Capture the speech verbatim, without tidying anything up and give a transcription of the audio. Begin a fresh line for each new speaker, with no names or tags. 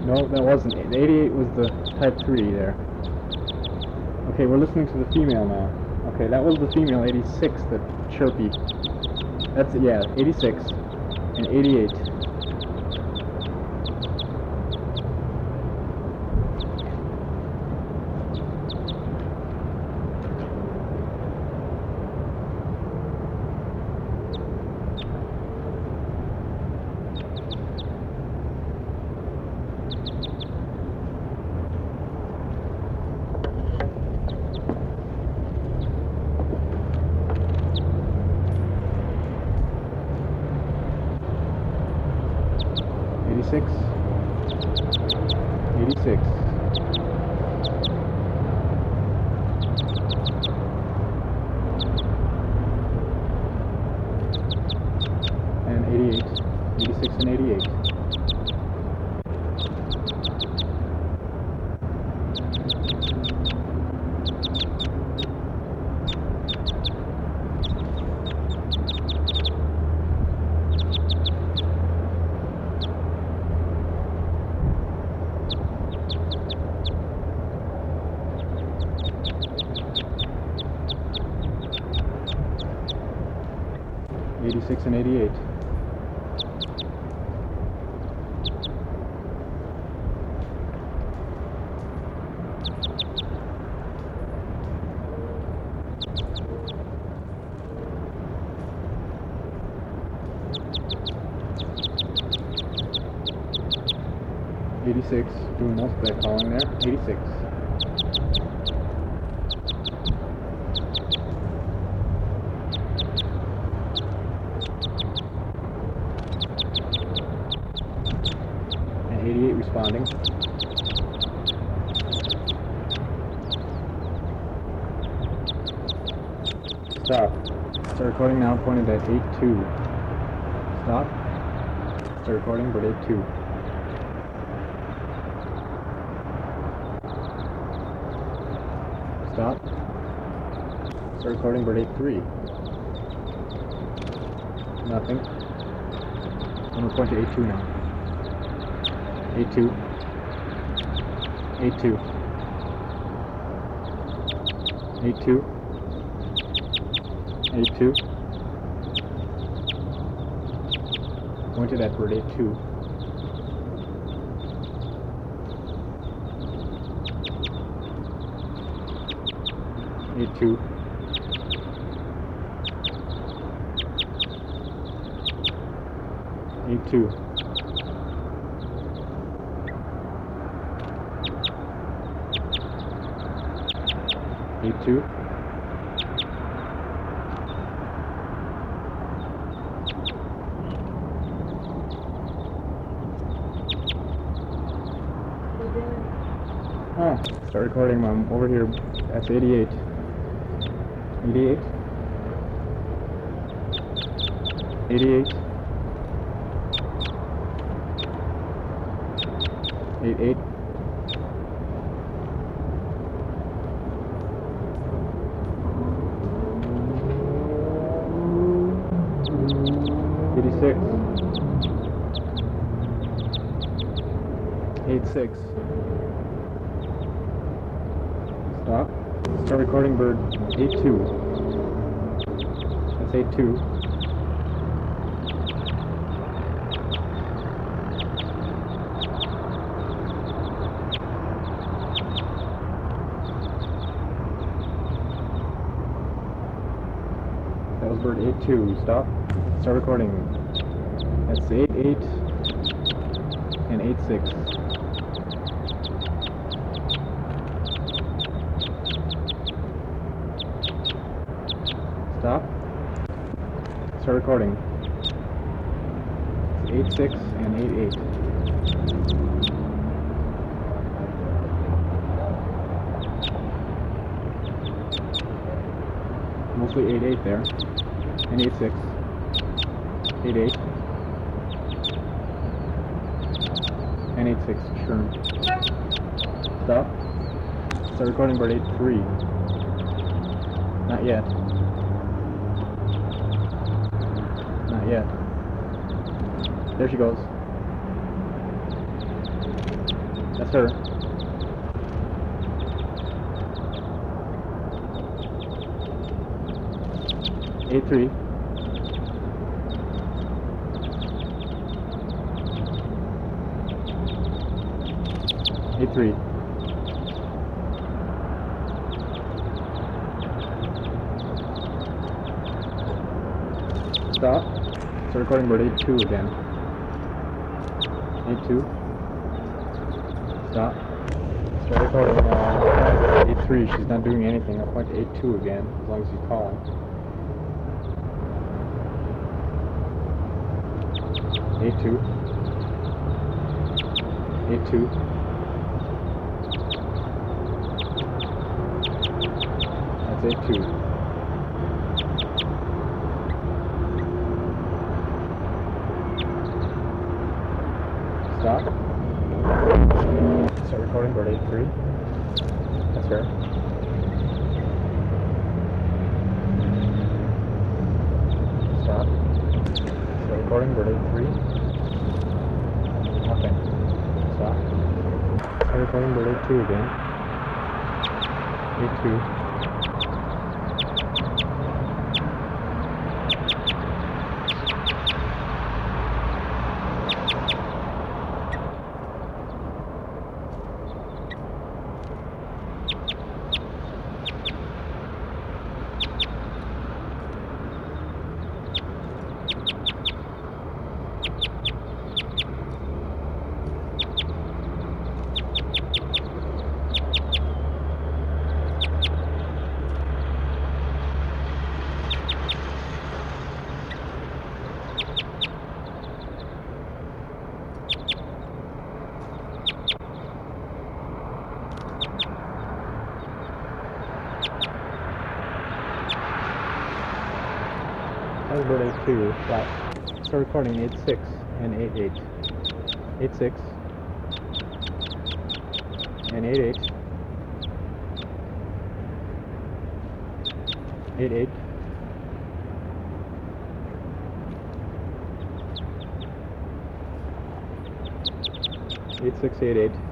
No, that wasn't it. The eighty-eight was the type three there. Okay, we're listening to the female now. Okay, that was the female eighty-six, the chirpy. That's it, yeah, eighty-six and eighty-eight. eighty-six, eighty-six, and eighty-eight, eighty-six and eighty-eight. eighty-six and eighty-eight. eighty-six, doing most of that calling there. eighty-six. eighty-eight responding. Stop. Start recording now, pointed at eight two. Stop. Start recording, but eight two. Stop. Start recording, but eight three. Nothing. I'm going to point to eight two now. eight two, eight two, eight two, eight two, pointed at bird eight two, eight two, eight two. eight two. Ah, start recording. I'm over here. That's eighty-eight. eighty-eight. eighty-eight. eighty-eight. eighty-six, eighty-six. Stop. Start recording bird eight two. That's eight two. That was bird eight two. Stop. Start recording. That's eight eight and eight six. Stop. Start recording. It's eight six and eight eight. Mostly eight eight there. And eight six. eight eight. And eight six, sure. Stop. Start recording bird eight three. Not yet. Not yet. There she goes. That's her. eight three. eight three. Stop. Start recording bird eight two again. eight two. Stop. Start recording uh, eight three. She's not doing anything. I'll point to eight two again, as long as you call. eight two. eight two. That's eight two. Stop. Start recording bird eight three. That's her. Stop. Start recording bird eight three. Okay. Stop. Start recording bird eight two again. eight two. That was bird eight two, flat. Start recording eight six and eight eight. eight six and eight eight. eight eight. eight six eight eight.